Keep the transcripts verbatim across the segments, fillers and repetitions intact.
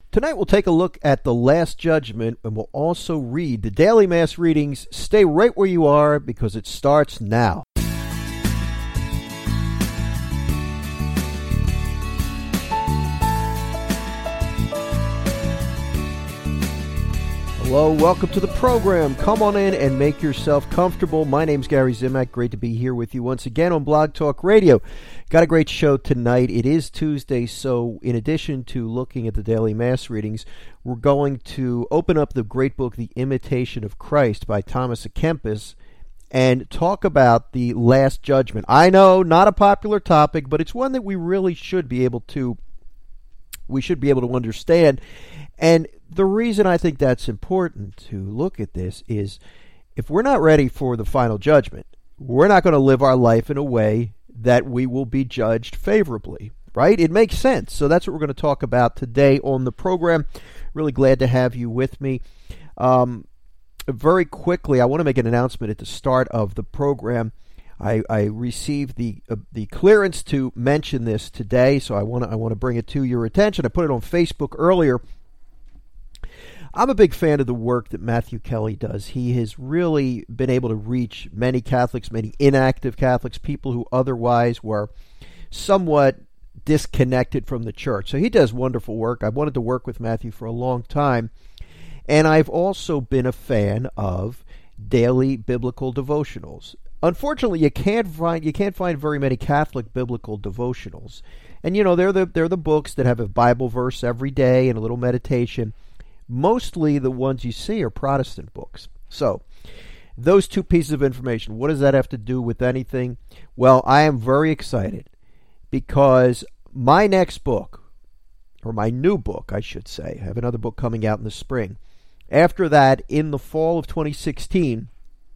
Tonight we'll take a look at the Last Judgment, and we'll also read the Daily Mass readings. Stay right where you are because it starts now. Hello, welcome to the program. Come on in and make yourself comfortable. My name's Gary Zimak. Great to be here with you once again on Blog Talk Radio. Got a great show tonight. It is Tuesday, so in addition to looking at the daily Mass readings, we're going to open up the great book, The Imitation of Christ by Thomas à Kempis, and talk about the Last Judgment. I know, not a popular topic, but it's one that we really should be able to, we should be able to understand. And the reason I think that's important to look at this is if we're not ready for the final judgment, we're not going to live our life in a way that we will be judged favorably, right? It makes sense. So that's what we're going to talk about today on the program. Really glad to have you with me. Um, very quickly, I want to make an announcement at the start of the program. I, I received the uh, the clearance to mention this today, so I want to I want to bring it to your attention. I put it on Facebook earlier. I'm a big fan of the work that Matthew Kelly does. He has really been able to reach many Catholics, many inactive Catholics, people who otherwise were somewhat disconnected from the church. So he does wonderful work. I've wanted to work with Matthew for a long time. And I've also been a fan of daily biblical devotionals. Unfortunately, you can't find you can't find very many Catholic biblical devotionals. And you know, they're the they're the books that have a Bible verse every day and a little meditation. Mostly the ones you see are Protestant books. So, those two pieces of information, what does that have to do with anything? Well, I am very excited because my next book, or my new book, I should say, I have another book coming out in the spring. After that, in the fall of twenty sixteen,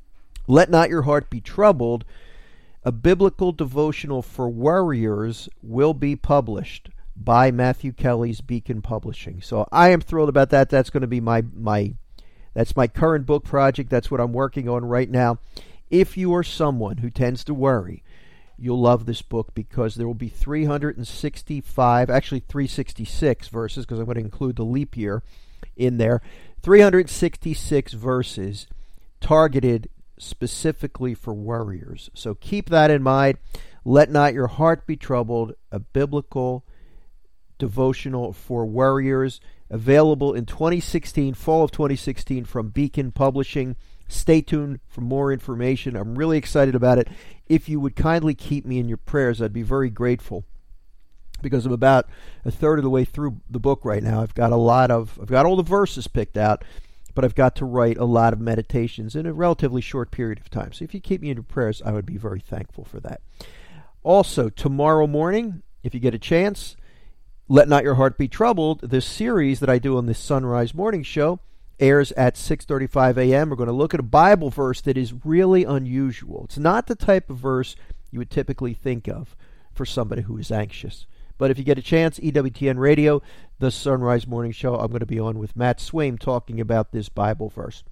Let Not Your Heart Be Troubled, a biblical devotional for worriers will be published by Matthew Kelly's Beacon Publishing. So I am thrilled about that. That's going to be my my that's my current book project. That's what I'm working on right now. If you are someone who tends to worry, you'll love this book because there will be three hundred sixty-five, actually three hundred sixty-six verses, because I'm going to include the leap year in there. three hundred sixty-six verses targeted specifically for worriers. So keep that in mind. Let Not Your Heart Be Troubled, a biblical devotional for worriers, available in twenty sixteen, fall of twenty sixteen from Beacon Publishing. Stay tuned for more information. I'm really excited about it. If you would kindly keep me in your prayers, I'd be very grateful, because I'm about a third of the way through the book right now. I've got a lot of, I've got all the verses picked out, but I've got to write a lot of meditations in a relatively short period of time. So if you keep me in your prayers, I would be very thankful for that. Also, tomorrow morning, if you get a chance, Let Not Your Heart Be Troubled, this series that I do on this Sunrise Morning Show, airs at six thirty-five a.m. We're going to look at a Bible verse that is really unusual. It's not the type of verse you would typically think of for somebody who is anxious. But if you get a chance, E W T N Radio, the Sunrise Morning Show, I'm going to be on with Matt Swaim talking about this Bible verse.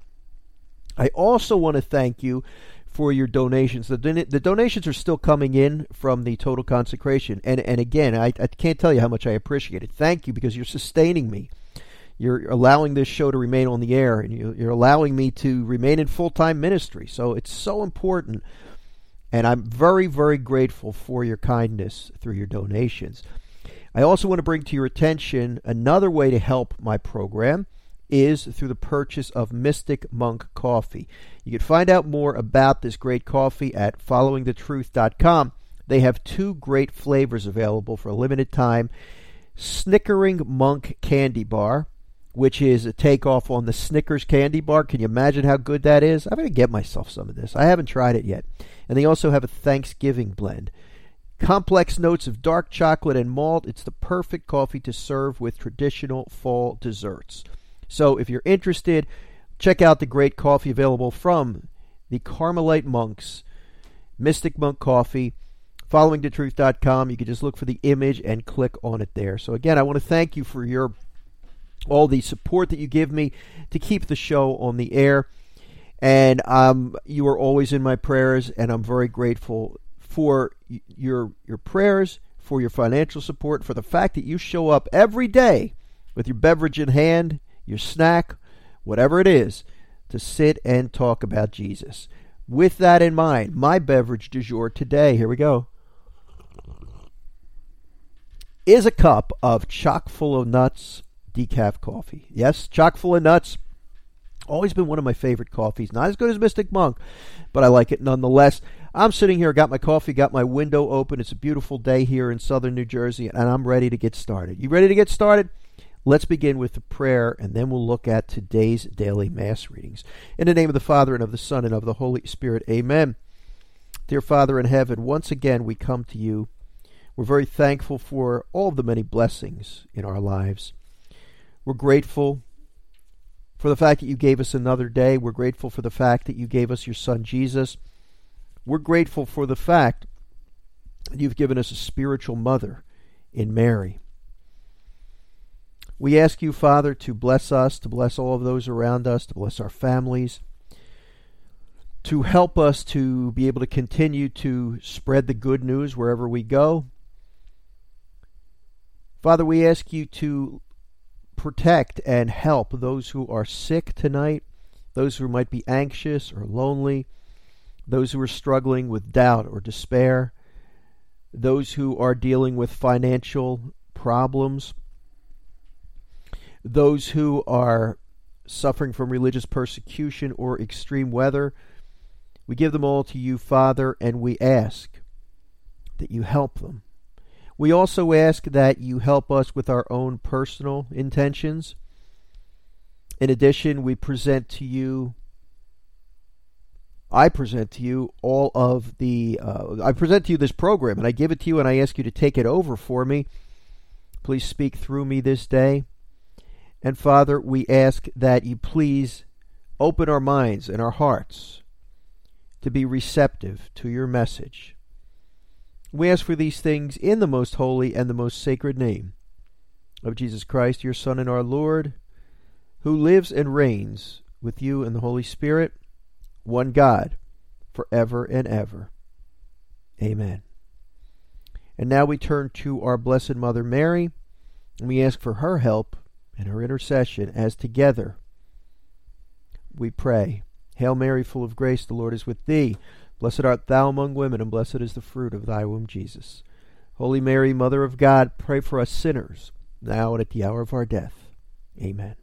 I also want to thank you for your donations. The, don- the donations are still coming in from the Total Consecration. And, and again, I, I can't tell you how much I appreciate it. Thank you, because you're sustaining me. You're allowing this show to remain on the air, and you, you're allowing me to remain in full-time ministry. So it's so important. And I'm very, very grateful for your kindness through your donations. I also want to bring to your attention another way to help my program is through the purchase of Mystic Monk Coffee. You can find out more about this great coffee at following the truth dot com. They have two great flavors available for a limited time. Snickering Monk Candy Bar, which is a takeoff on the Snickers candy bar. Can you imagine how good that is? I'm going to get myself some of this. I haven't tried it yet. And they also have a Thanksgiving blend. Complex notes of dark chocolate and malt. It's the perfect coffee to serve with traditional fall desserts. So if you're interested, check out the great coffee available from the Carmelite monks, Mystic Monk Coffee, following the truth dot com. You can just look for the image and click on it there. So again, I want to thank you for your all the support that you give me to keep the show on the air. And um, you are always in my prayers, and I'm very grateful for your your prayers, for your financial support, for the fact that you show up every day with your beverage in hand, your snack, whatever it is, to sit and talk about Jesus. With that in mind, my beverage du jour today, here we go, is a cup of chock full of nuts decaf coffee. Yes, chock full of nuts. Always been one of my favorite coffees. Not as good as Mystic Monk, but I like it nonetheless. I'm sitting here, got my coffee, got my window open. It's a beautiful day here in southern New Jersey, and I'm ready to get started. You ready to get started? Let's begin with the prayer, and then we'll look at today's daily Mass readings. In the name of the Father, and of the Son, and of the Holy Spirit, amen. Dear Father in heaven, once again we come to you. We're very thankful for all of the many blessings in our lives. We're grateful for the fact that you gave us another day. We're grateful for the fact that you gave us your Son, Jesus. We're grateful for the fact that you've given us a spiritual mother in Mary. We ask you, Father, to bless us, to bless all of those around us, to bless our families, to help us to be able to continue to spread the good news wherever we go. Father, we ask you to protect and help those who are sick tonight, those who might be anxious or lonely, those who are struggling with doubt or despair, those who are dealing with financial problems, those who are suffering from religious persecution or extreme weather. We give them all to you, Father, and we ask that you help them. We also ask that you help us with our own personal intentions. In addition, we present to you, I present to you all of the, uh, I present to you this program, and I give it to you, and I ask you to take it over for me. Please speak through me this day. And Father, we ask that you please open our minds and our hearts to be receptive to your message. We ask for these things in the most holy and the most sacred name of Jesus Christ, your Son and our Lord, who lives and reigns with you in the Holy Spirit, one God, forever and ever. Amen. And now we turn to our Blessed Mother Mary, and we ask for her help and her intercession as together we pray. Hail Mary, full of grace, the Lord is with thee. Blessed art thou among women, and blessed is the fruit of thy womb, Jesus. Holy Mary, Mother of God, pray for us sinners, now and at the hour of our death. Amen.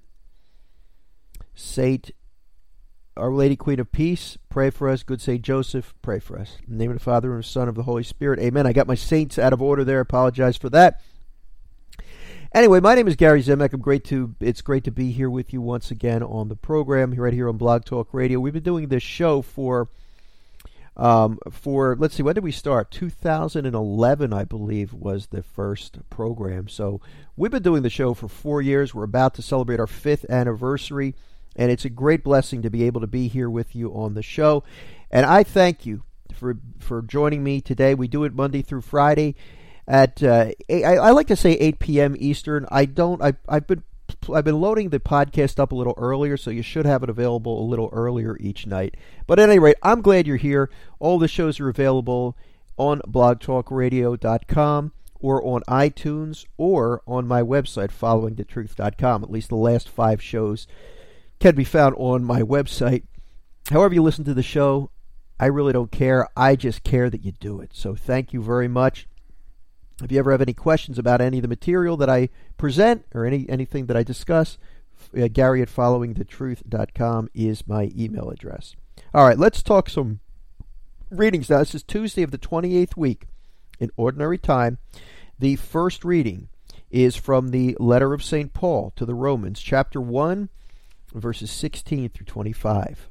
Saint Our Lady, Queen of Peace, pray for us. Good Saint Joseph, pray for us. In the name of the Father, and of the Son, and of the Holy Spirit. Amen. I got my saints out of order there. Apologize for that. Anyway, my name is Gary Zimek. I'm great to, it's great to be here with you once again on the program, right here on Blog Talk Radio. We've been doing this show for, um, for let's see, when did we start? two thousand eleven, I believe, was the first program. So we've been doing the show for four years. We're about to celebrate our fifth anniversary, and it's a great blessing to be able to be here with you on the show. And I thank you for for joining me today. We do it Monday through Friday at uh, I, I like to say eight p.m. Eastern. I don't. I, I've been I've been loading the podcast up a little earlier, so you should have it available a little earlier each night. But at any rate, I'm glad you're here. All the shows are available on blog talk radio dot com or on iTunes or on my website, following the truth dot com. At least the last five shows can be found on my website. However you listen to the show, I really don't care. I just care that you do it. So thank you very much. If you ever have any questions about any of the material that I present or any anything that I discuss, uh, Gary at following the truth dot com is my email address. All right, let's talk some readings now. This is Tuesday of the twenty-eighth week in Ordinary Time. The first reading is from the letter of Saint Paul to the Romans, chapter one, verses sixteen through twenty-five.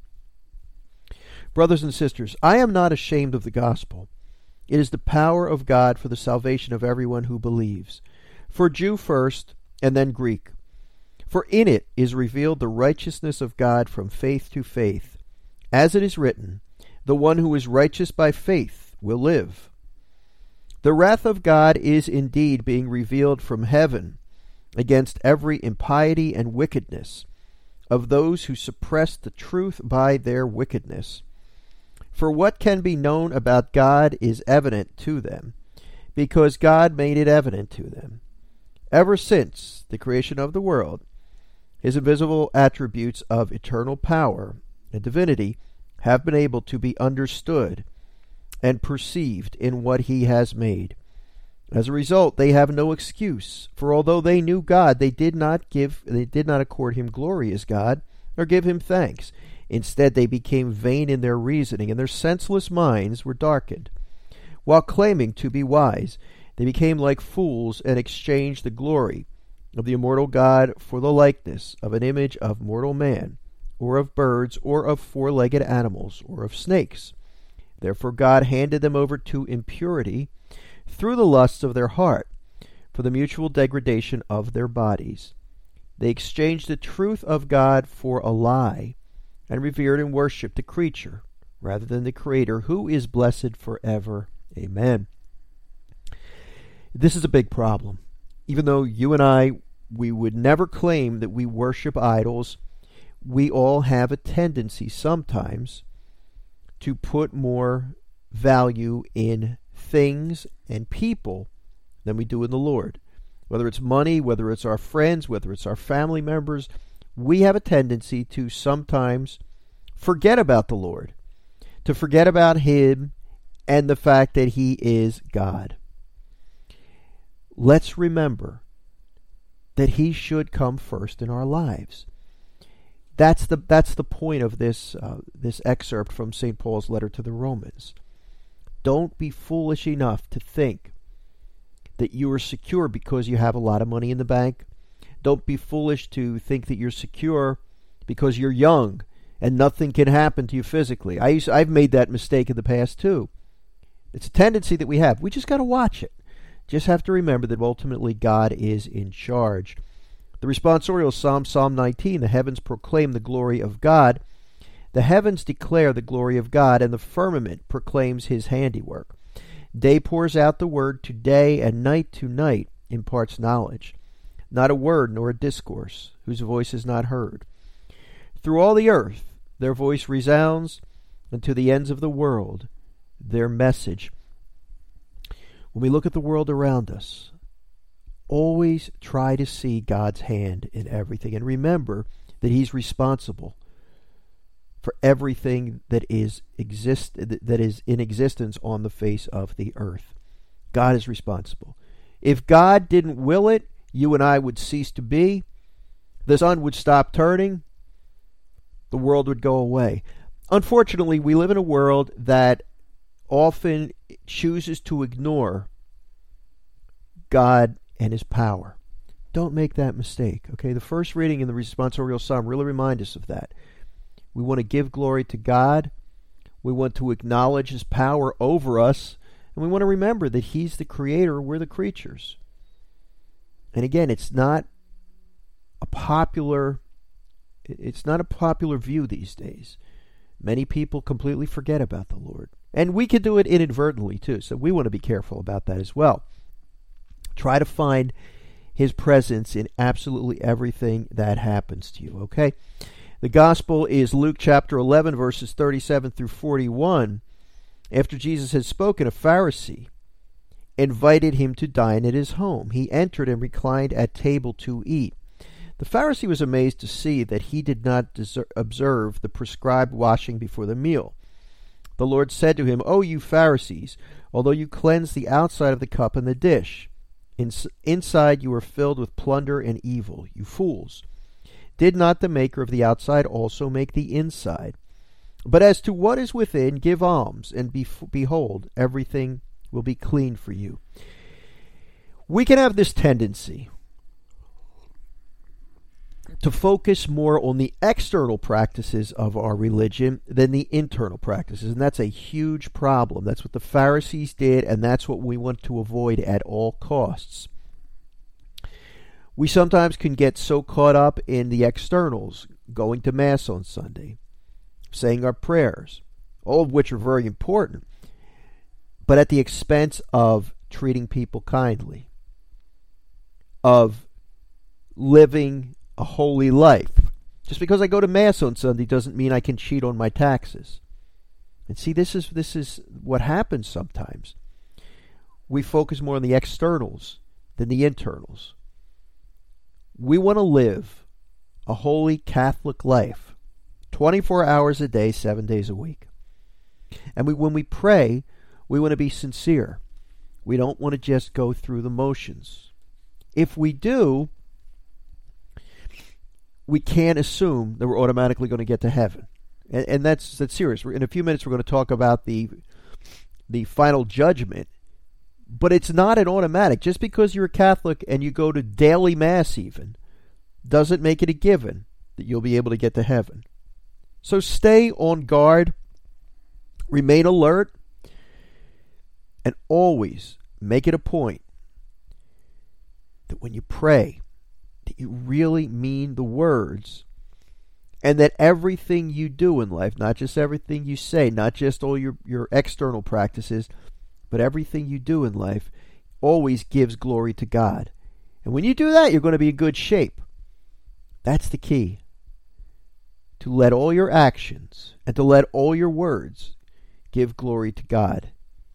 Brothers and sisters, I am not ashamed of the gospel. It is the power of God for the salvation of everyone who believes, for Jew first, and then Greek. For in it is revealed the righteousness of God from faith to faith. As it is written, the one who is righteous by faith will live. The wrath of God is indeed being revealed from heaven against every impiety and wickedness of those who suppress the truth by their wickedness. For what can be known about God is evident to them, because God made it evident to them. Ever since the creation of the world, his invisible attributes of eternal power and divinity have been able to be understood and perceived in what he has made. As a result, they have no excuse, for although they knew God, they did not give they did not accord him glory as God or give him thanks. Instead, they became vain in their reasoning, and their senseless minds were darkened. While claiming to be wise, they became like fools and exchanged the glory of the immortal God for the likeness of an image of mortal man, or of birds, or of four-legged animals, or of snakes. Therefore God handed them over to impurity through the lusts of their heart, for the mutual degradation of their bodies. They exchanged the truth of God for a lie, and revered and worshipped the creature rather than the Creator, who is blessed forever. Amen. This is a big problem. Even though you and I, we would never claim that we worship idols, we all have a tendency sometimes to put more value in things and people than we do in the Lord. Whether it's money, whether it's our friends, whether it's our family members, we have a tendency to sometimes forget about the Lord, to forget about him and the fact that he is God. Let's remember that he should come first in our lives. That's the that's the point of this uh, this excerpt from Saint Paul's letter to the Romans. Don't be foolish enough to think that you are secure because you have a lot of money in the bank. Don't be foolish to think that you're secure because you're young and nothing can happen to you physically. I used, I've made that mistake in the past too. It's a tendency that we have. We just got to watch it. Just have to remember that ultimately God is in charge. The responsorial psalm, Psalm nineteen, the heavens proclaim the glory of God. The heavens declare the glory of God, and the firmament proclaims his handiwork. Day pours out the word to day, and night to night imparts knowledge. Not a word nor a discourse, whose voice is not heard. Through all the earth their voice resounds, and to the ends of the world their message. When we look at the world around us, always try to see God's hand in everything, and remember that he's responsible for everything that is exist that is in existence on the face of the earth. God is responsible. If God didn't will it, you and I would cease to be. The sun would stop turning. The world would go away. Unfortunately, we live in a world that often chooses to ignore God and his power. Don't make that mistake. Okay, the first reading in the responsorial psalm really reminds us of that. We want to give glory to God. We want to acknowledge his power over us. And we want to remember that he's the creator, we're the creatures. And again, it's not a popular it's not a popular view these days. Many people completely forget about the Lord. And we can do it inadvertently too, so we want to be careful about that as well. Try to find his presence in absolutely everything that happens to you, okay? The gospel is Luke chapter eleven, verses thirty-seven through forty-one. After Jesus had spoken, a Pharisee invited him to dine at his home. He entered and reclined at table to eat. The Pharisee was amazed to see that he did not deser- observe the prescribed washing before the meal. The Lord said to him, "O you Pharisees, although you cleanse the outside of the cup and the dish, ins- inside you are filled with plunder and evil, you fools. Did not the maker of the outside also make the inside? But as to what is within, give alms, and be- behold, everything will be clean for you." We can have this tendency to focus more on the external practices of our religion than the internal practices, and that's a huge problem. That's what the Pharisees did, and that's what we want to avoid at all costs. We sometimes can get so caught up in the externals, going to Mass on Sunday, saying our prayers, all of which are very important, but at the expense of treating people kindly, of living a holy life. Just because I go to Mass on Sunday doesn't mean I can cheat on my taxes. And see, this is this is what happens sometimes. We focus more on the externals than the internals. We want to live a holy Catholic life, twenty-four hours a day, seven days a week. And we, when we pray, we want to be sincere. We don't want to just go through the motions. If we do, we can't assume that we're automatically going to get to heaven. And, and that's, that's serious. In a few minutes, we're going to talk about the, the final judgment. But it's not an automatic. Just because you're a Catholic and you go to daily Mass even, doesn't make it a given that you'll be able to get to heaven. So stay on guard, remain alert, and always make it a point that when you pray, that you really mean the words, and that everything you do in life, not just everything you say, not just all your, your external practices, but everything you do in life always gives glory to God. And when you do that, you're going to be in good shape. That's the key. To let all your actions and to let all your words give glory to God.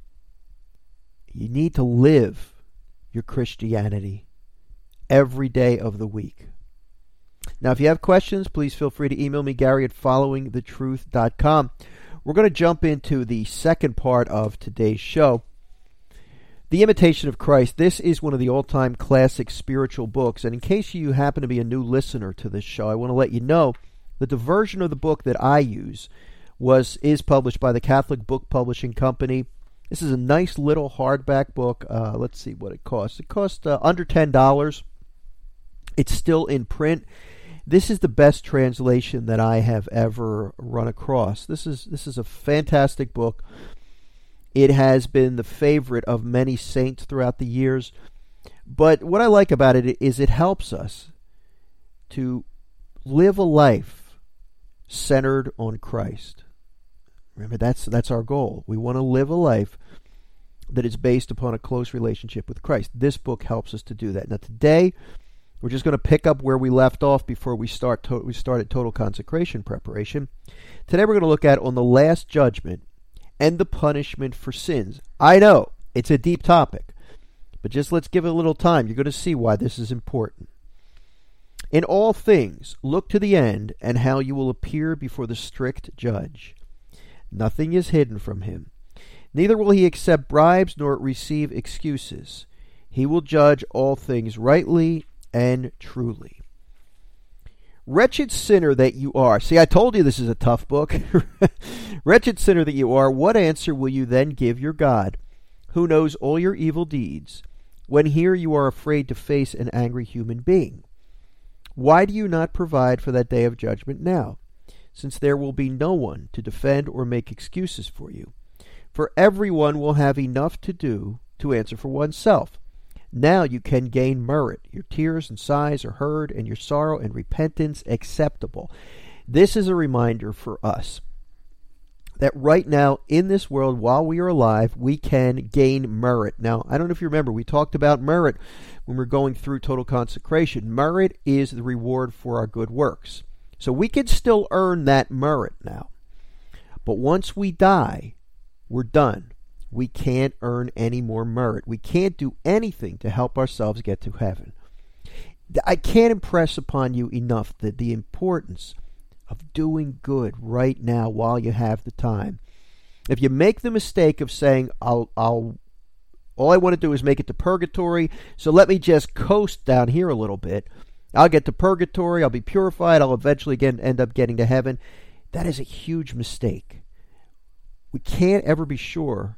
You need to live your Christianity every day of the week. Now, if you have questions, please feel free to email me, Gary at following the truth dot com. We're going to jump into the second part of today's show. The Imitation of Christ. This is one of the all-time classic spiritual books. And in case you happen to be a new listener to this show, I want to let you know that the version of the book that I use was is published by the Catholic Book Publishing Company. This is a nice little hardback book. Uh, let's see what it costs. It costs uh, under ten dollars. It's still in print. This is the best translation that I have ever run across. This is this is a fantastic book. It has been the favorite of many saints throughout the years. But what I like about it is it helps us to live a life centered on Christ. Remember, that's that's our goal. We want to live a life that is based upon a close relationship with Christ. This book helps us to do that. Now today, we're just going to pick up where we left off before we start. To, we started total consecration preparation. Today we're going to look at on the last judgment and the punishment for sins. I know it's a deep topic, but just let's give it a little time. You're going to see why this is important. In all things, look to the end and how you will appear before the strict judge. Nothing is hidden from him. Neither will he accept bribes nor receive excuses. He will judge all things rightly and truly. Wretched sinner that you are. See, I told you this is a tough book. Wretched sinner that you are, what answer will you then give your God, who knows all your evil deeds, when here you are afraid to face an angry human being? Why do you not provide for that day of judgment now, since there will be no one to defend or make excuses for you? For everyone will have enough to do to answer for oneself. Now you can gain merit. Your tears and sighs are heard, and your sorrow and repentance acceptable. This is a reminder for us that right now in this world, while we are alive, we can gain merit. Now, I don't know if you remember, we talked about merit when we were going through total consecration. Merit is the reward for our good works. So we can still earn that merit now. But once we die, we're done. We can't earn any more merit. We can't do anything to help ourselves get to heaven. I can't impress upon you enough that the importance of doing good right now while you have the time. If you make the mistake of saying, I'll, I'll, all I want to do is make it to purgatory, so let me just coast down here a little bit. I'll get to purgatory, I'll be purified, I'll eventually again end up getting to heaven. That is a huge mistake. We can't ever be sure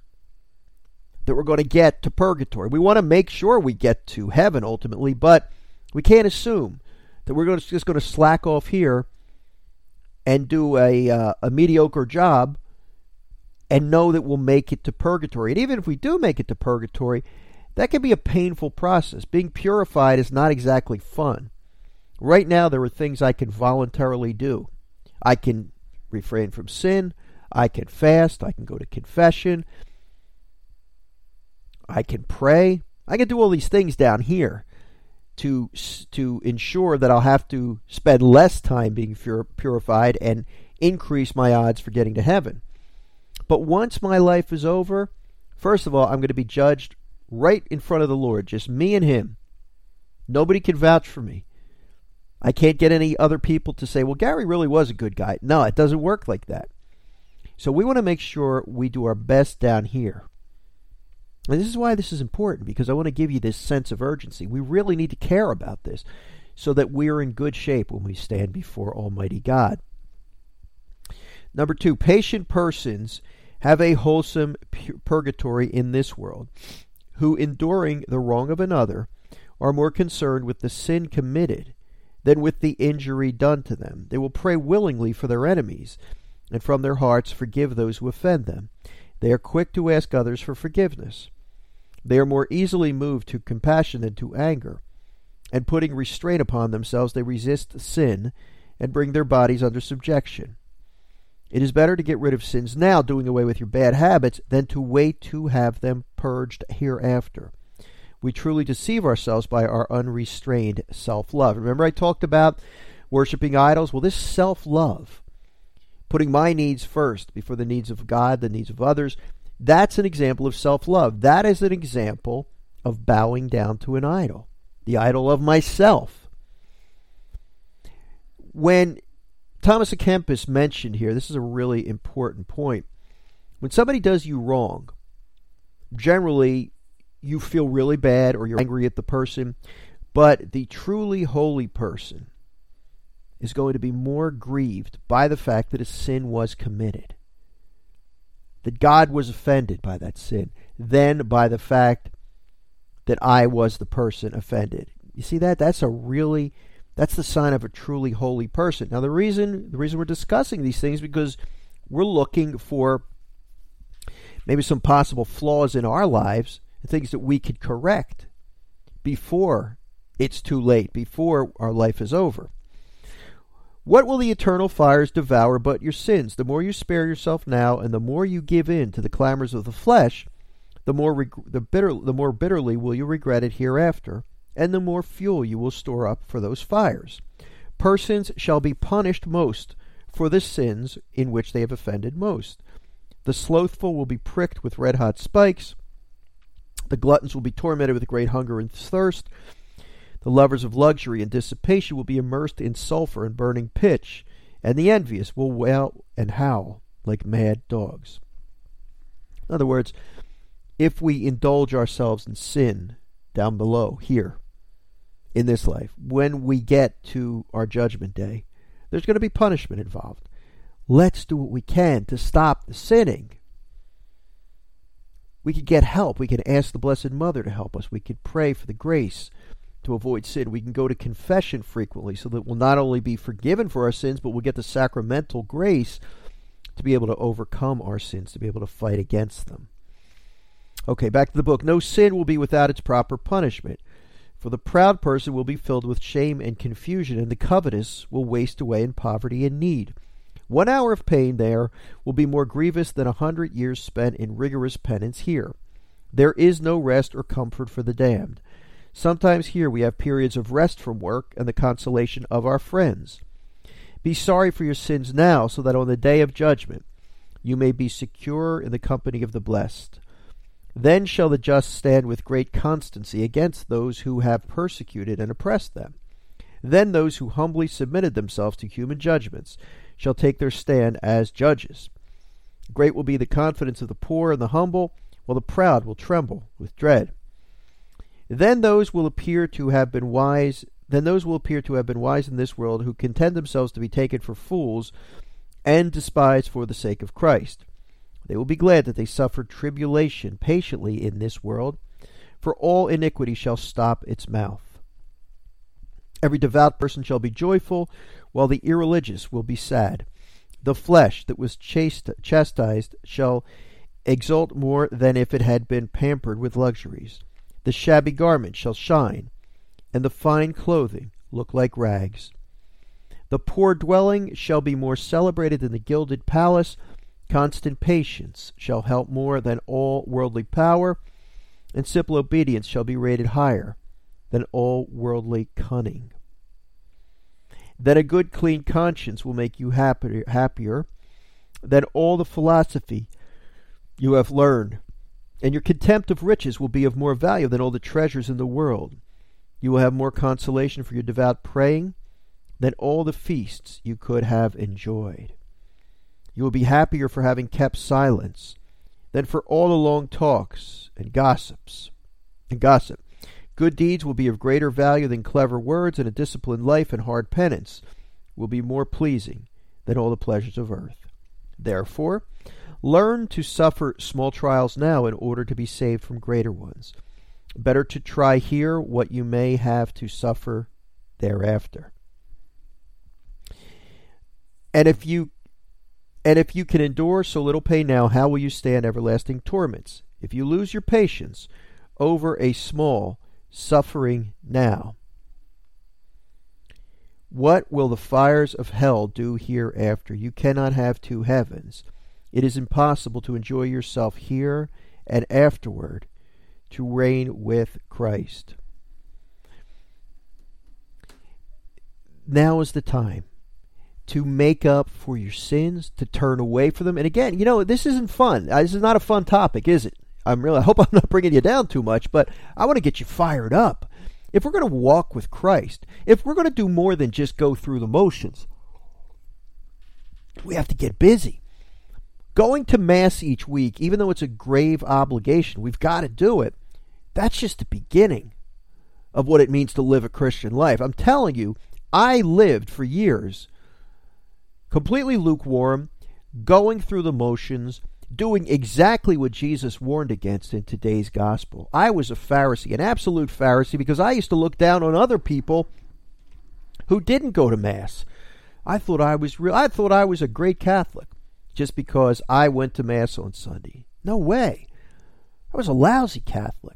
that we're going to get to purgatory. We want to make sure we get to heaven ultimately, but we can't assume that we're going to, just going to slack off here and do a uh, a mediocre job and know that we'll make it to purgatory. And even if we do make it to purgatory, that can be a painful process. Being purified is not exactly fun. Right now, there are things I can voluntarily do. I can refrain from sin. I can fast. I can go to confession. I can pray. I can do all these things down here to to ensure that I'll have to spend less time being pur- purified and increase my odds for getting to heaven. But once my life is over, first of all, I'm going to be judged right in front of the Lord, just me and Him. Nobody can vouch for me. I can't get any other people to say, well, Gary really was a good guy. No, it doesn't work like that. So we want to make sure we do our best down here. And this is why this is important, because I want to give you this sense of urgency. We really need to care about this so that we are in good shape when we stand before Almighty God. Number two, patient persons have a wholesome purgatory in this world, who, enduring the wrong of another, are more concerned with the sin committed than with the injury done to them. They will pray willingly for their enemies, and from their hearts forgive those who offend them. They are quick to ask others for forgiveness. They are more easily moved to compassion than to anger, and putting restraint upon themselves, they resist sin and bring their bodies under subjection. It is better to get rid of sins now, doing away with your bad habits, than to wait to have them purged hereafter. We truly deceive ourselves by our unrestrained self-love. Remember I talked about worshiping idols? Well, this self-love, putting my needs first before the needs of God, the needs of others, that's an example of self-love. That is an example of bowing down to an idol, the idol of myself. When Thomas à Kempis mentioned here, this is a really important point. When somebody does you wrong, generally you feel really bad or you're angry at the person, but the truly holy person is going to be more grieved by the fact that a sin was committed, that God was offended by that sin, than by the fact that I was the person offended. You see that? That's a really, that's the sign of a truly holy person. Now the reason, the reason we're discussing these things is because we're looking for maybe some possible flaws in our lives, things that we could correct before it's too late, before our life is over. What will the eternal fires devour but your sins? The more you spare yourself now, and the more you give in to the clamors of the flesh, the more reg- the bitter, the more bitterly will you regret it hereafter, and the more fuel you will store up for those fires. Persons shall be punished most for the sins in which they have offended most. The slothful will be pricked with red-hot spikes. The gluttons will be tormented with great hunger and thirst. The lovers of luxury and dissipation will be immersed in sulfur and burning pitch, and the envious will wail and howl like mad dogs. In other words, if we indulge ourselves in sin down below, here, in this life, when we get to our judgment day, there's going to be punishment involved. Let's do what we can to stop the sinning. We could get help. We can ask the Blessed Mother to help us. We could pray for the grace to avoid sin. We can go to confession frequently so that we'll not only be forgiven for our sins, but we'll get the sacramental grace to be able to overcome our sins, to be able to fight against them. Okay, back to the book. No sin will be without its proper punishment, for the proud person will be filled with shame and confusion, and the covetous will waste away in poverty and need. One hour of pain there will be more grievous than a hundred years spent in rigorous penance here. There is no rest or comfort for the damned. Sometimes here we have periods of rest from work and the consolation of our friends. Be sorry for your sins now, so that on the day of judgment you may be secure in the company of the blessed. Then shall the just stand with great constancy against those who have persecuted and oppressed them. Then those who humbly submitted themselves to human judgments shall take their stand as judges. Great will be the confidence of the poor and the humble, while the proud will tremble with dread. Then those will appear to have been wise, then those will appear to have been wise in this world, who contend themselves to be taken for fools and despised for the sake of Christ. They will be glad that they suffered tribulation patiently in this world, for all iniquity shall stop its mouth. Every devout person shall be joyful, while the irreligious will be sad. The flesh that was chaste, chastised shall exult more than if it had been pampered with luxuries. The shabby garment shall shine, and the fine clothing look like rags. The poor dwelling shall be more celebrated than the gilded palace. Constant patience shall help more than all worldly power, and simple obedience shall be rated higher than all worldly cunning. That a good, clean conscience will make you happier, happier than all the philosophy you have learned, and your contempt of riches will be of more value than all the treasures in the world. You will have more consolation for your devout praying than all the feasts you could have enjoyed. You will be happier for having kept silence than for all the long talks and gossips and gossip. Good deeds will be of greater value than clever words, and a disciplined life and hard penance will be more pleasing than all the pleasures of earth. Therefore, learn to suffer small trials now in order to be saved from greater ones. Better to try here what you may have to suffer thereafter. And if you and if you can endure so little pain now, how will you stand everlasting torments? If you lose your patience over a small suffering now, what will the fires of hell do hereafter? You cannot have two heavens. It is impossible to enjoy yourself here and afterward to reign with Christ. Now is the time to make up for your sins, to turn away from them. And again, you know, this isn't fun. This is not a fun topic, is it? I'm really, I hope I'm not bringing you down too much, but I want to get you fired up. If we're going to walk with Christ, if we're going to do more than just go through the motions, we have to get busy. Going to Mass each week, even though it's a grave obligation, we've got to do it. That's just the beginning of what it means to live a Christian life. I'm telling you, I lived for years completely lukewarm, going through the motions, doing exactly what Jesus warned against in today's gospel. I was a Pharisee, an absolute Pharisee, because I used to look down on other people who didn't go to Mass. I thought I was real. I thought I was a great Catholic just because I went to Mass on Sunday. No way. I was a lousy Catholic.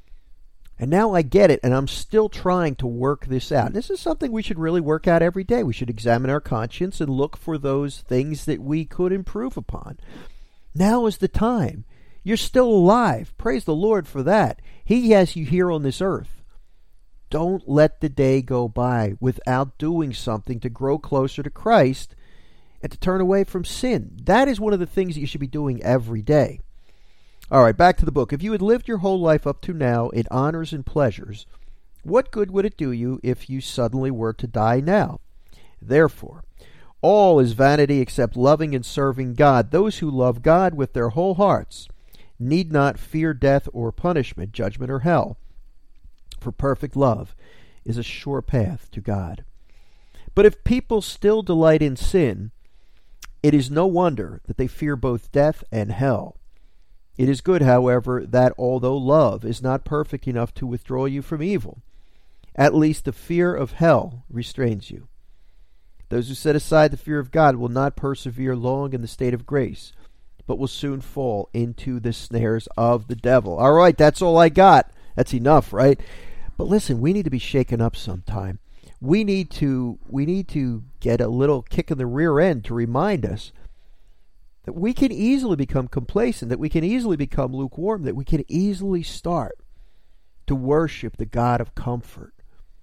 And now I get it, and I'm still trying to work this out. This is something we should really work out every day. We should examine our conscience and look for those things that we could improve upon. Now is the time. You're still alive. Praise the Lord for that. He has you here on this earth. Don't let the day go by without doing something to grow closer to Christ and to turn away from sin. That is one of the things that you should be doing every day. All right, back to the book. If you had lived your whole life up to now in honors and pleasures, what good would it do you if you suddenly were to die now? Therefore, all is vanity except loving and serving God. Those who love God with their whole hearts need not fear death or punishment, judgment or hell, for perfect love is a sure path to God. But if people still delight in sin, it is no wonder that they fear both death and hell. It is good, however, that although love is not perfect enough to withdraw you from evil, at least the fear of hell restrains you. Those who set aside the fear of God will not persevere long in the state of grace, but will soon fall into the snares of the devil. All right, that's all I got. That's enough, right? But listen, we need to be shaken up sometime. We need to we need to get a little kick in the rear end to remind us that we can easily become complacent, that we can easily become lukewarm, that we can easily start to worship the God of comfort.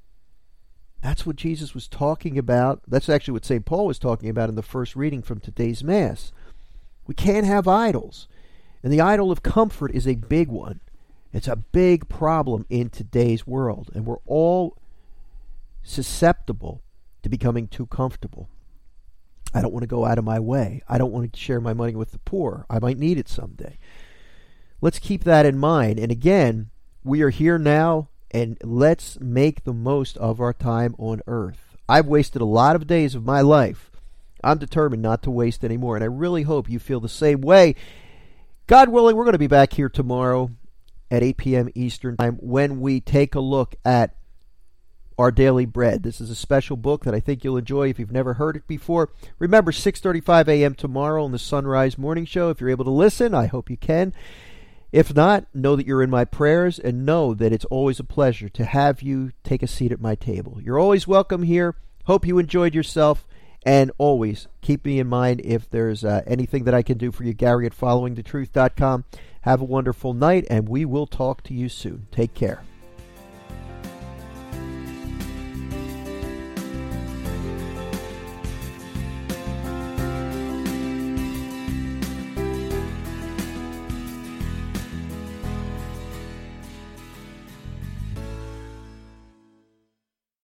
That's what Jesus was talking about. That's actually what Saint Paul was talking about in the first reading from today's Mass. We can't have idols. And the idol of comfort is a big one. It's a big problem in today's world. And we're all susceptible to becoming too comfortable. I don't want to go out of my way. I don't want to share my money with the poor. I might need it someday. Let's keep that in mind. And again, we are here now, and let's make the most of our time on earth. I've wasted a lot of days of my life. I'm determined not to waste any more, and I really hope you feel the same way. God willing, we're going to be back here tomorrow at eight p.m. Eastern Time when we take a look at Our Daily Bread. This is a special book that I think you'll enjoy if you've never heard it before. Remember, six thirty-five a.m. tomorrow on the Sunrise Morning Show. If you're able to listen, I hope you can. If not, know that you're in my prayers, and know that it's always a pleasure to have you take a seat at my table. You're always welcome here. Hope you enjoyed yourself, and always keep me in mind if there's uh, anything that I can do for you. Gary at following the truth dot com. Have a wonderful night, and we will talk to you soon. Take care.